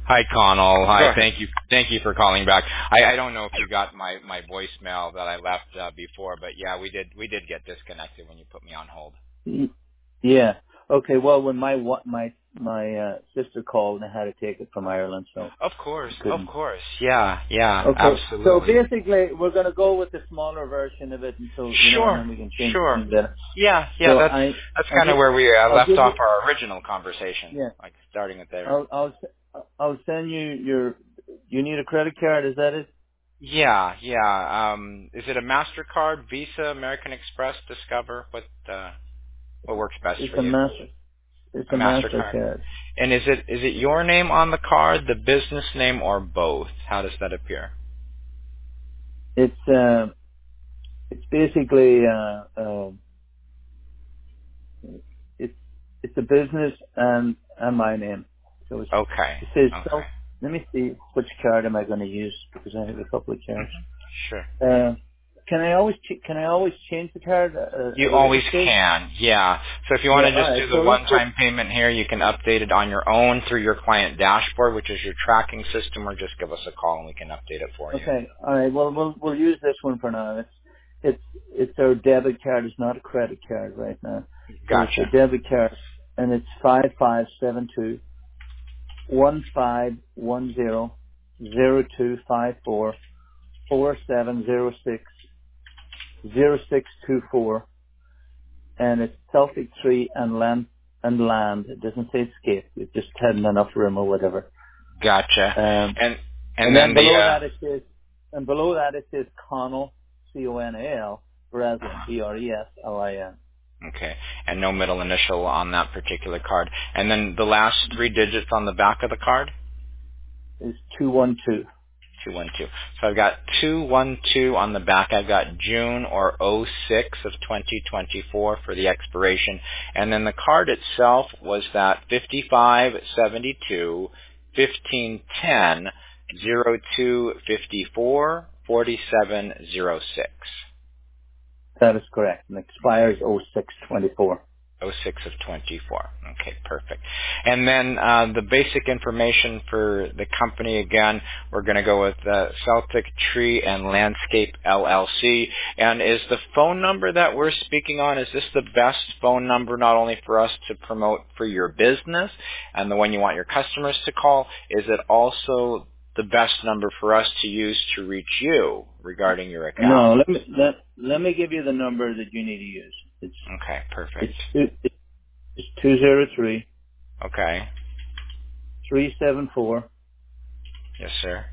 Hi, Connell. Go Hi. ahead. Thank you for calling back. I don't know if you got my voicemail that I left before, but yeah, we did get disconnected when you put me on hold. Yeah. Okay. Well, when my sister called, and I had to take it from Ireland, so Of course. I Of couldn't. course. Yeah. Yeah. Okay. So Absolutely. basically, we're going to go with the smaller vertion of it until and Sure. then we can change Sure. things later. Yeah. Yeah. So That's I'll kind of give where we I'll left give you off our original conversation, yeah. like starting it there. I'll send you your. You need a credit card? Is that it? Yeah. Yeah. Is it a Mastercard, Visa, American Express, Discover? What works best It's for a you? master. It's A a Mastercard. Mastercard. And is it your name on the card, the business name, or both? How does that appear? It's basically it's it's a business and my name. So Okay. it says Okay. self. Let me see which card am I going to use because I have a couple of cards. Sure. Can I always change the card You at a always later stage? can, yeah. So if you want Yeah. to All just right. do the So let's go. one-time payment here, you can update it on your own through your client dashboard, which is your tracking system, or just give us a call and we can update it for you. Okay. All right. Well, we'll use this one for now. It's our debit card. It's not a credit card right now. So it's a Gotcha. debit card, and it's 5572-1510-0254-4706-0624, and it's Celtic Tree and land. It doesn't say escape. It just hadn't enough room or whatever. Gotcha. Um, And and then then the below that it says Connell, Conal, Breslin, Breslin. okay, and no middle initial on that particular card. And then the last three digits on the back of the card? Is 212. 212. So I've got 212 on the back. I've got June or '06 of 2024 for the expiration. And then the card itself was that 5572 1510 0254 4706. That is correct. And expires 0624. '06 of 24. Okay, perfect. And then the basic information for the company, again, we're going to go with Celtic Tree and Landscape LLC. And is the phone number that we're speaking on, is this the best phone number not only for us to promote for your business and the one you want your customers to call, is it also the best number for us to use to reach you regarding your account? No, let me give you the number that you need to use. Okay, perfect. It's 203 Okay. 374 Yes, sir.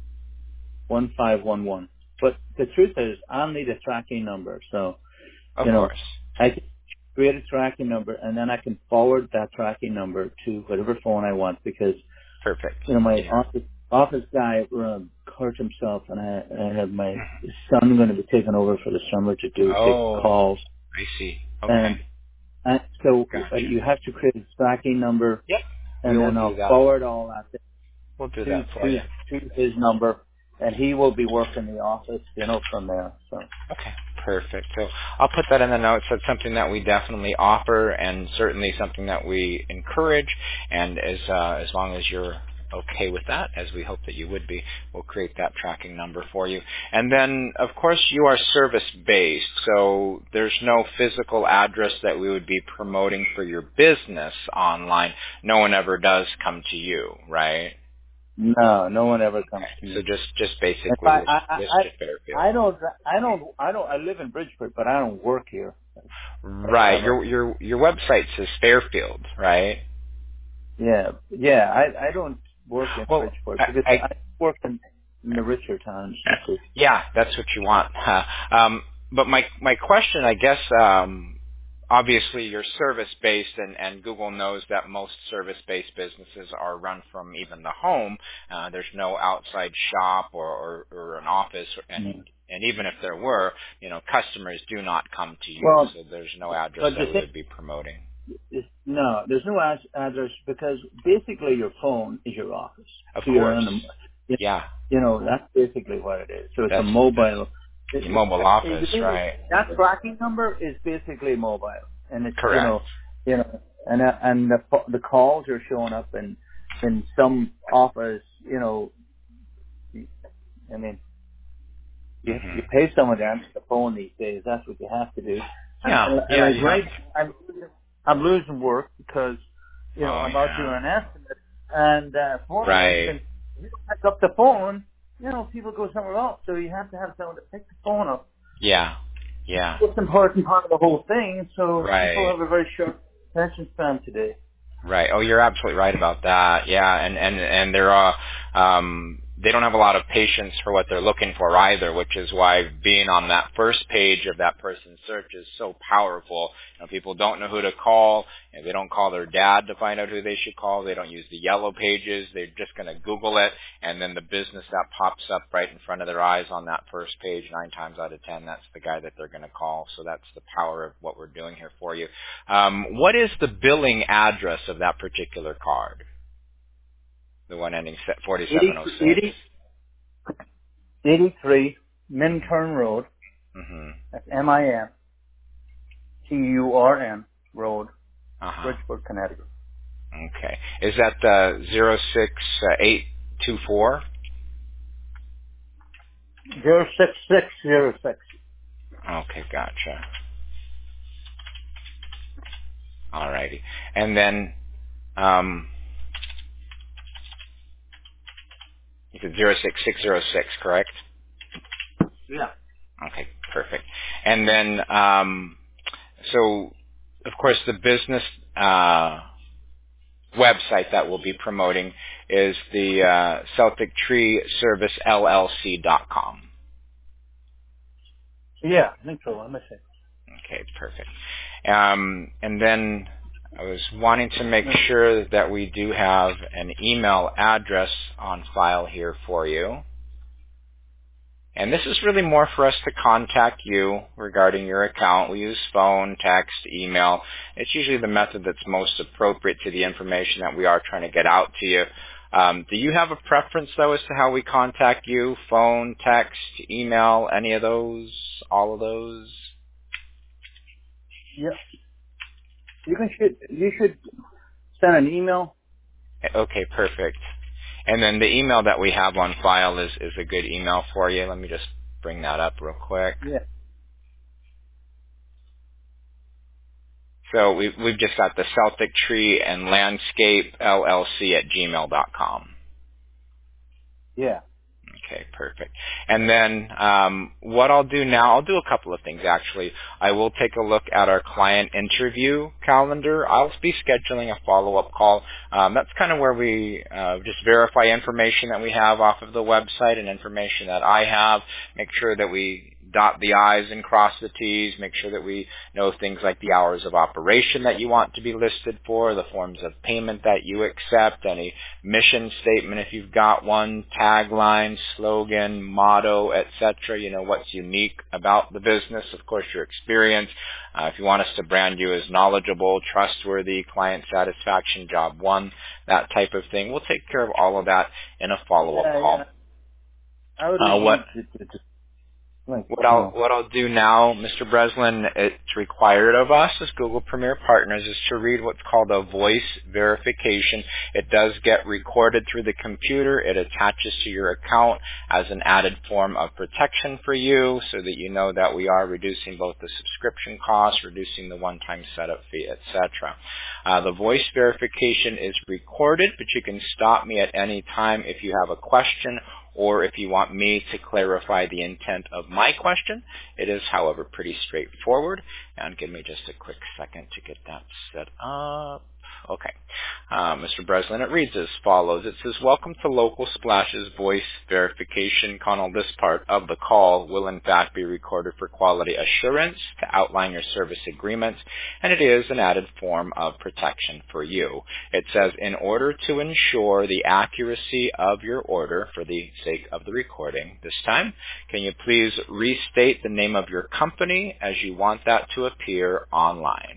1511. But the truth is, I'll need a tracking number. So, Of course. I can create a tracking number and then I can forward that tracking number to whatever phone I want because, Perfect. my Yeah. office guy hurt himself and I have my son going to be taking over for the summer to take Oh, calls. I see. Okay. And so Gotcha. you have to create a tracking number Yep. We and will then do I'll that. forward all that We'll do to that for you. his number, and he will be working the office, from there. So Okay. Perfect. So I'll put that in the notes. That's something that we definitely offer and certainly something that we encourage. And as long as you're okay with that, as we hope that you would be, we'll create that tracking number for you. And then, of course, you are service-based, so there's no physical address that we would be promoting for your business online. No one ever does come to you, right? no one ever comes to Okay. So me. just In basically fact, listed Fairfield. I live in Bridgeport, but I don't work here Right. ever. Your website says Fairfield, right? Yeah. I don't work in Well, Bridgeport because I work in the richer towns. You see. yeah, that's what you want. Huh? But my question, I guess, obviously you're service-based, and Google knows that most service-based businesses are run from even the home. There's no outside shop or an office, Yeah. and even if there were, customers do not come to you, Well, so there's no address but the that we thing would be promoting. is, no, there's no address because basically your phone is your office. Of So you're course. on Yeah. that's basically what it is. So it's a That's mobile. your mobile office, Really, right? that tracking number is basically mobile, and it's Correct. and the calls are showing up in in some office, you know, I mean, you pay someone to answer the phone these days. That's what you have to do. Yeah, And yeah, like, right, I'm losing work because, you know, I'm out doing an estimate, and for instance, if you don't pick up the phone, you know, people go somewhere else. So you have to have someone to pick the phone up. Yeah, yeah. It's an important part of the whole thing. So people have a very short attention span today. Right. Oh, you're absolutely right about that. Yeah, and there are they don't have a lot of patience for what they're looking for either, which is why being on that first page of that person's search is so powerful. You know, people don't know who to call, and they don't call their dad to find out who they should call. They don't use the yellow pages. They're just going to Google it, and then the business that pops up right in front of their eyes on that first page, 9 times out of 10, that's the guy that they're going to call. So that's the power of what we're doing here for you. What is the billing address of that particular card? The one ending 4706. 83 Minturn Road. Mm-hmm. That's MINTURN Road, Bridgeport, Connecticut. Okay. Is that 06824? 06606. Okay, gotcha. Alrighty. And then you said 06606, correct? Yeah. Okay, perfect. And then so of course the business website that we'll be promoting is the Celtic Tree Service LLC.com. Yeah, I think so. Let me see. Okay, perfect. And then I was wanting to make sure that we do have an email address on file here for you. And this is really more for us to contact you regarding your account. We use phone, text, email. It's usually the method that's most appropriate to the information that we are trying to get out to you. Do you have a preference, though, as to how we contact you? Phone, text, email, any of those? All of those? Yeah. You should send an email. Okay, perfect. And then the email that we have on file is a good email for you. Let me just bring that up real quick. Yeah. So we've just got the Celtic Tree and Landscape LLC at gmail.com. Yeah. Okay, perfect. And then what I'll do now, I'll do a couple of things actually. I will take a look at our client interview calendar. I'll be scheduling a follow-up call. That's kind of where we just verify information that we have off of the website and information that I have, make sure that we dot the I's and cross the T's, make sure that we know things like the hours of operation that you want to be listed for, the forms of payment that you accept, any mission statement if you've got one, tagline, slogan, motto, etc. You know, what's unique about the business, of course, your experience. If you want us to brand you as knowledgeable, trustworthy, client satisfaction, job one, that type of thing, we'll take care of all of that in a follow-up call. Yeah. I would What I'll do now, Mr. Breslin, it's required of us as Google Premier Partners is to read what's called a voice verification. It does get recorded through the computer. It attaches to your account as an added form of protection for you so that you know that we are reducing both the subscription costs, reducing the one-time setup fee, etc. The voice verification is recorded, but you can stop me at any time if you have a question or if you want me to clarify the intent of my question. It is, however, pretty straightforward. And give me just a quick second to get that set up. Okay. Mr. Breslin, it reads as follows. It says, welcome to Local Splash's voice verification. Connell, this part of the call will in fact be recorded for quality assurance to outline your service agreements, and it is an added form of protection for you. It says, in order to ensure the accuracy of your order for the sake of the recording this time, can you please restate the name of your company as you want that to appear online?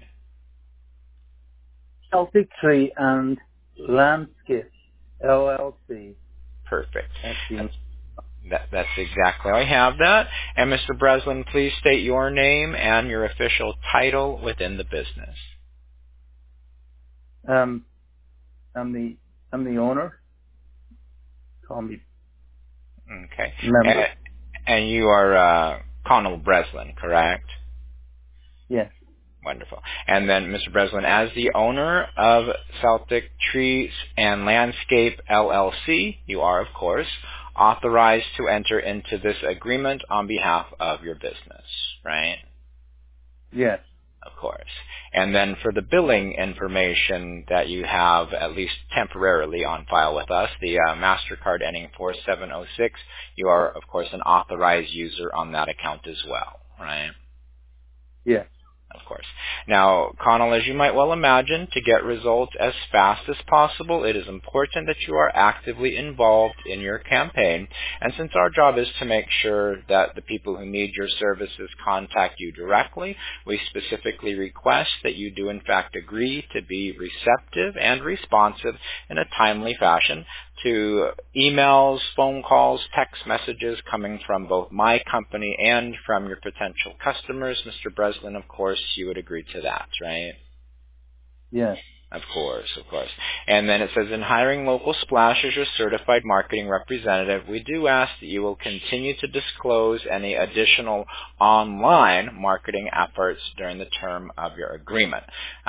Celtic Tree and Landscape LLC. Perfect. That's exactly. I have that. And Mr. Breslin, please state your name and your official title within the business. I'm the I'm the owner. Call me. Okay. And you are Connell Breslin, correct? Yes. Wonderful. And then, Mr. Breslin, as the owner of Celtic Trees and Landscape LLC, you are, of course, authorized to enter into this agreement on behalf of your business, right? Yes. Of course. And then for the billing information that you have, at least temporarily on file with us, the MasterCard ending 4706, you are, of course, an authorized user on that account as well, right? Yes. Of course. Now, Connell, as you might well imagine, to get results as fast as possible, it is important that you are actively involved in your campaign. And since our job is to make sure that the people who need your services contact you directly, we specifically request that you do in fact agree to be receptive and responsive in a timely fashion to emails, phone calls, text messages coming from both my company and from your potential customers. Mr. Breslin, of course, you would agree to that, right? Yes. Of course, of course. And then it says, in hiring Local Splash as your certified marketing representative, we do ask that you will continue to disclose any additional online marketing efforts during the term of your agreement.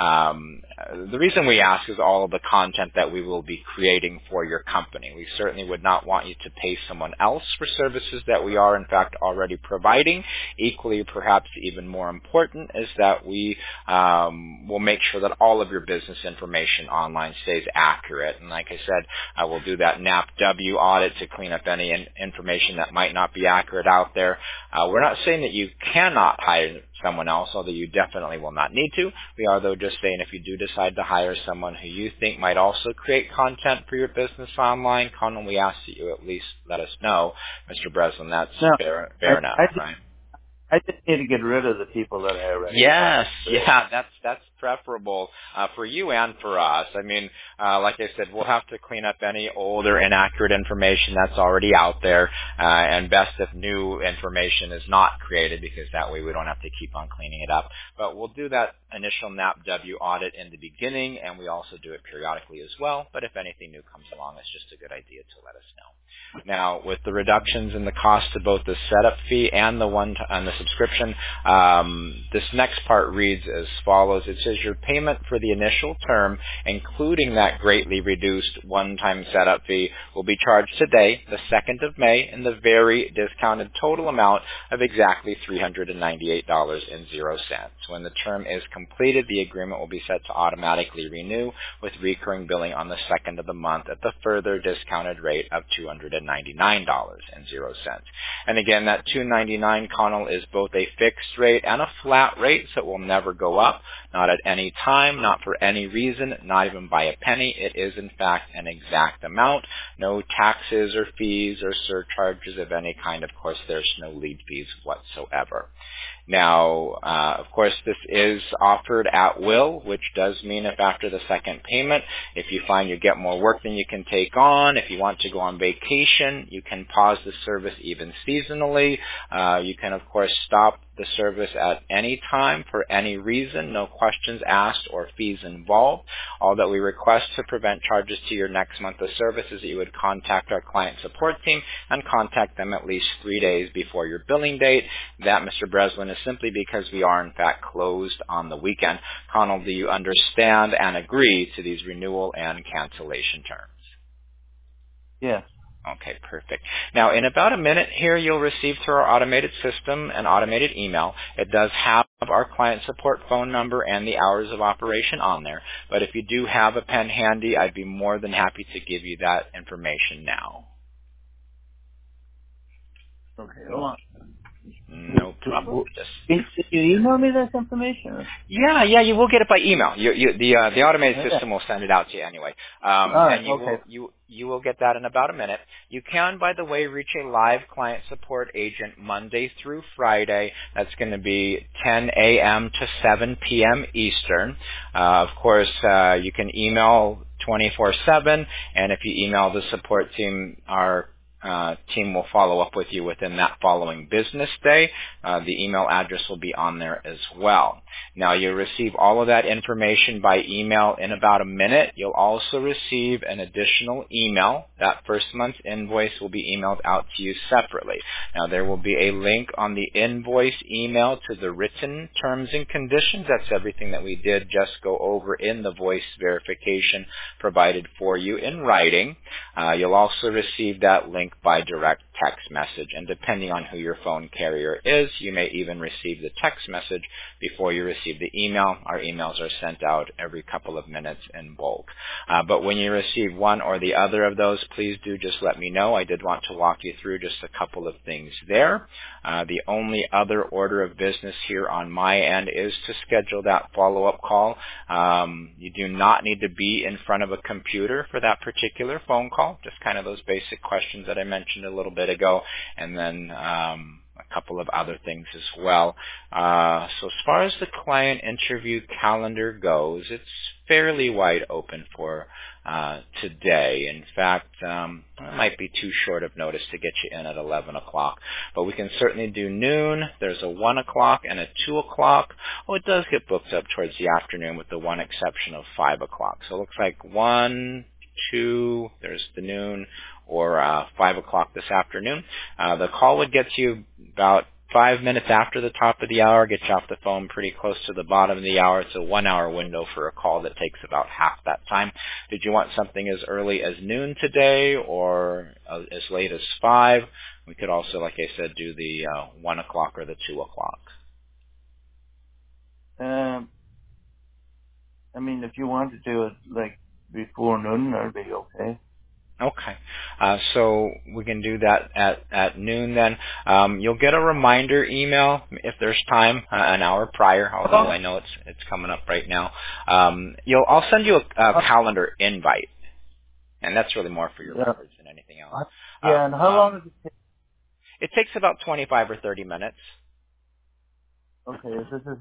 The reason we ask is all of the content that we will be creating for your company. We certainly would not want you to pay someone else for services that we are in fact already providing. Equally, perhaps even more important, is that we will make sure that all of your business information online stays accurate. And like I said, I will do that NAPW audit to clean up any information that might not be accurate out there. We're not saying that you cannot hire someone else, although you definitely will not need to. We are, though, just saying if you do decide to hire someone who you think might also create content for your business online, Connell, we ask that you at least let us know. Mr. Breslin, that's fair enough, right? I just need to get rid of the people that I already have. Yeah, that's preferable for you and for us. I mean, like I said, we'll have to clean up any old or inaccurate information that's already out there, and best if new information is not created, because that way we don't have to keep on cleaning it up. But we'll do that initial NAPW audit in the beginning, and we also do it periodically as well. But if anything new comes along, it's just a good idea to let us know. Now, with the reductions in the cost to both the setup fee and the subscription, this next part reads as follows. It says your payment for the initial term, including that greatly reduced one-time setup fee, will be charged today, the 2nd of May, in the very discounted total amount of exactly $398.00. When the term is completed, the agreement will be set to automatically renew with recurring billing on the 2nd of the month at the further discounted rate of $299.00. And again, that $299, Connell, is both a fixed rate and a flat rate, so it will never go up, not at any time, not for any reason, not even by a penny. It is, in fact, an exact amount. No taxes or fees or surcharges of any kind. Of course, there's no lead fees whatsoever. Now, of course, this is offered at will, which does mean if after the second payment, if you find you get more work than you can take on, if you want to go on vacation, you can pause the service even seasonally. You can, of course, stop the service at any time for any reason, no questions asked or fees involved. All that we request to prevent charges to your next month of service is that you would contact our client support team and contact them at least 3 days before your billing date. That, Mr. Breslin, is simply because we are in fact closed on the weekend. Connell, do you understand and agree to these renewal and cancellation terms? Yes. Okay, perfect. Now, in about a minute here, you'll receive through our automated system an automated email. It does have our client support phone number and the hours of operation on there. But if you do have a pen handy, I'd be more than happy to give you that information now. Okay, hold on. No problem. Can you email me this information? Yeah, you will get it by email. The automated system will send it out to you anyway. And you will get that in about a minute. You can, by the way, reach a live client support agent Monday through Friday. That's going to be 10 a.m. to 7 p.m. Eastern. Of course, you can email 24/7, and if you email the support team, our team will follow up with you within that following business day. The email address will be on there as well. Now, you'll receive all of that information by email in about a minute. You'll also receive an additional email. That first month's invoice will be emailed out to you separately. Now, there will be a link on the invoice email to the written terms and conditions. That's everything that we did just go over in the voice verification provided for you in writing. You'll also receive that link by direct text message, and depending on who your phone carrier is, you may even receive the text message before you receive the email. Our emails are sent out every couple of minutes in bulk. But when you receive one or the other of those, please do just let me know. I did want to walk you through just a couple of things there. The only other order of business here on my end is to schedule that follow-up call. You do not need to be in front of a computer for that particular phone call, just kind of those basic questions that I mentioned a little bit ago, and then a couple of other things as well. So as far as the client interview calendar goes, it's fairly wide open for today. In fact, it might be too short of notice to get you in at 11 o'clock, but we can certainly do noon. There's a 1 o'clock and a 2 o'clock. Oh, it does get booked up towards the afternoon with the one exception of 5 o'clock. So it looks like 1, 2, there's the noon, or 5 o'clock this afternoon. The call would get to you about 5 minutes after the top of the hour, get you off the phone pretty close to the bottom of the hour. It's a 1 hour window for a call that takes about half that time. Did you want something as early as noon today or as late as 5? We could also, like I said, do the 1 o'clock or the 2 o'clock. I mean, if you want to do it like before noon, that'd be okay. Okay. So we can do that at noon then. You'll get a reminder email if there's time, an hour prior, although I know it's coming up right now. I'll send you a calendar invite, and that's really more for your records than anything else. Yeah, and how long does it take? It takes about 25 or 30 minutes. Okay,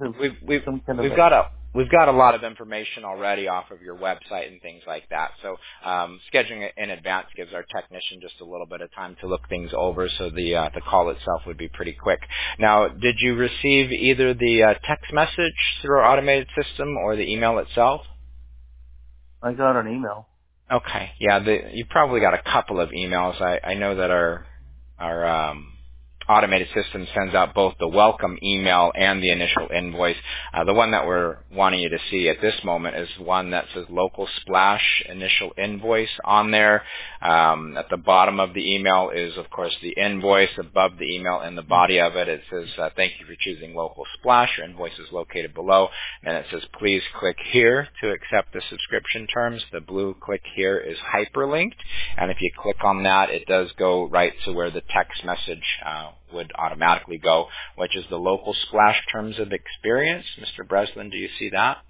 We've got a lot of information already off of your website and things like that. So scheduling it in advance gives our technician just a little bit of time to look things over. So the call itself would be pretty quick. Now, did you receive either the text message through our automated system or the email itself? I got an email. Okay, yeah, you probably got a couple of emails. I know that our automated system sends out both the welcome email and the initial invoice. The one that we're wanting you to see at this moment is one that says Local Splash initial invoice on there. At the bottom of the email is, of course, the invoice. Above the email in the body of it, it says, thank you for choosing Local Splash. Your invoice is located below. And it says, please click here to accept the subscription terms. The blue click here is hyperlinked. And if you click on that, it does go right to where the text message would automatically go, which is the Local Splash Terms of Experience. Mr. Breslin, do you see that?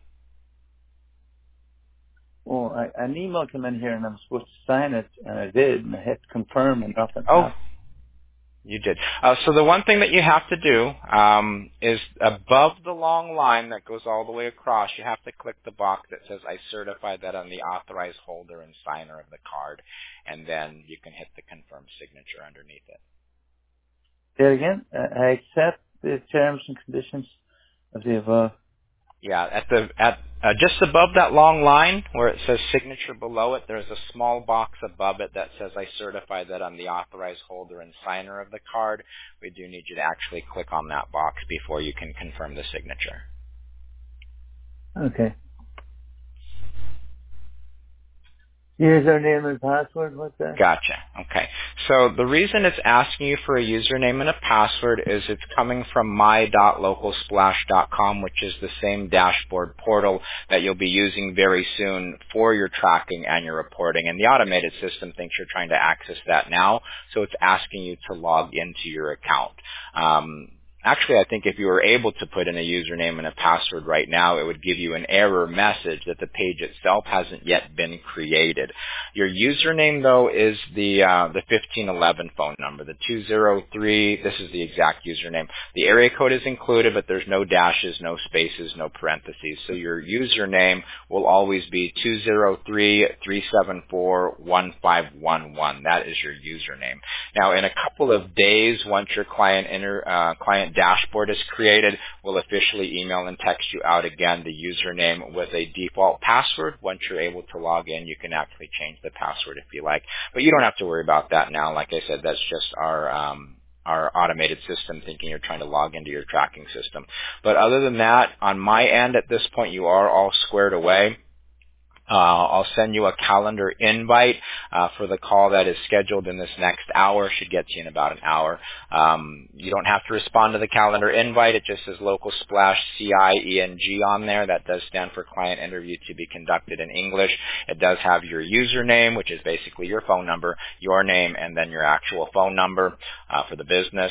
Well, an email came in here and I'm supposed to sign it, and I did, and I hit confirm and nothing happened. You did. So the one thing that you have to do is above the long line that goes all the way across, you have to click the box that says, I certify that I'm the authorized holder and signer of the card, and then you can hit the confirm signature underneath it. Say it again. I accept the terms and conditions of the above. Yeah, just above that long line where it says signature below it, there's a small box above it that says I certify that I'm the authorized holder and signer of the card. We do need you to actually click on that box before you can confirm the signature. Okay. Username and password, what's that? Gotcha. Okay. So the reason it's asking you for a username and a password is it's coming from my.localsplash.com, which is the same dashboard portal that you'll be using very soon for your tracking and your reporting. And the automated system thinks you're trying to access that now, so it's asking you to log into your account. actually, I think if you were able to put in a username and a password right now, it would give you an error message that the page itself hasn't yet been created. Your username, though, is the 1511 phone number, the 203. This is the exact username. The area code is included, but there's no dashes, no spaces, no parentheses. So your username will always be 203-374-1511. That is your username. Now, in a couple of days, once your client dashboard is created, we'll officially email and text you out again the username with a default password. Once you're able to log in, you can actually change the password if you like. But you don't have to worry about that now. Like I said, that's just our automated system thinking you're trying to log into your tracking system. But other than that, on my end at this point, you are all squared away. I'll send you a calendar invite for the call that is scheduled in this next hour. Should get to you in about an hour. You don't have to respond to the calendar invite. It just says Local Splash CIENG on there. That does stand for Client Interview to be Conducted in English. It does have your username, which is basically your phone number, your name, and then your actual phone number for the business.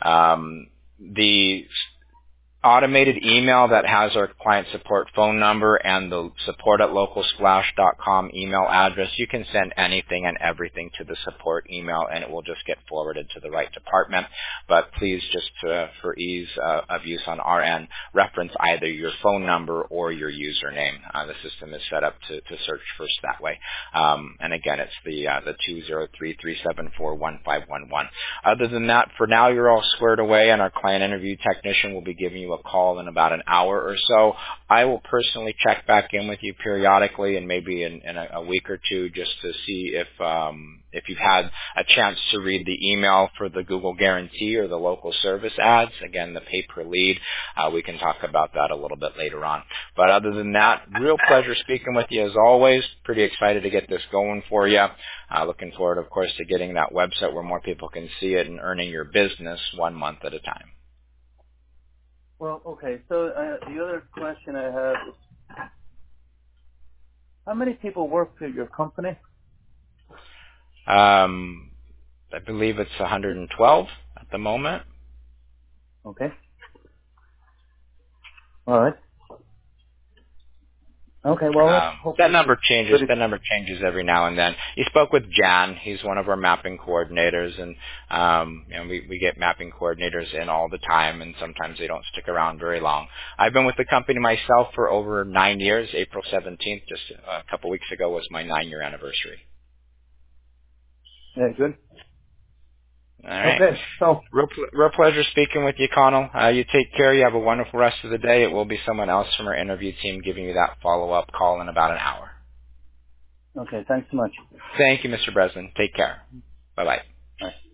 The automated email that has our client support phone number and the support@localsplash.com email address. You can send anything and everything to the support email, and it will just get forwarded to the right department. But please, just for ease of use on our end, reference either your phone number or your username. The system is set up to search first that way. And again, it's the 203-374-1511. Other than that, for now, you're all squared away, and our client interview technician will be giving you a call in about an hour or so. I will personally check back in with you periodically and maybe in a week or two just to see if you've had a chance to read the email for the Google Guarantee or the local service ads, again, the pay per lead. We can talk about that a little bit later on. But other than that, real pleasure speaking with you as always. Pretty excited to get this going for you. Looking forward, of course, to getting that website where more people can see it and earning your business 1 month at a time. Well, okay. So the other question I have is, how many people work for your company? I believe it's 112 at the moment. Okay. All right. Okay, well, that number changes. That number changes every now and then. You spoke with Jan. He's one of our mapping coordinators, and we get mapping coordinators in all the time, and sometimes they don't stick around very long. I've been with the company myself for over 9 years. April 17th, just a couple weeks ago, was my 9-year anniversary. Yeah, good. All right. Okay, so real pleasure speaking with you, Connell. You take care. You have a wonderful rest of the day. It will be someone else from our interview team giving you that follow-up call in about an hour. Okay, thanks so much. Thank you, Mr. Breslin. Take care. Bye-bye. Bye.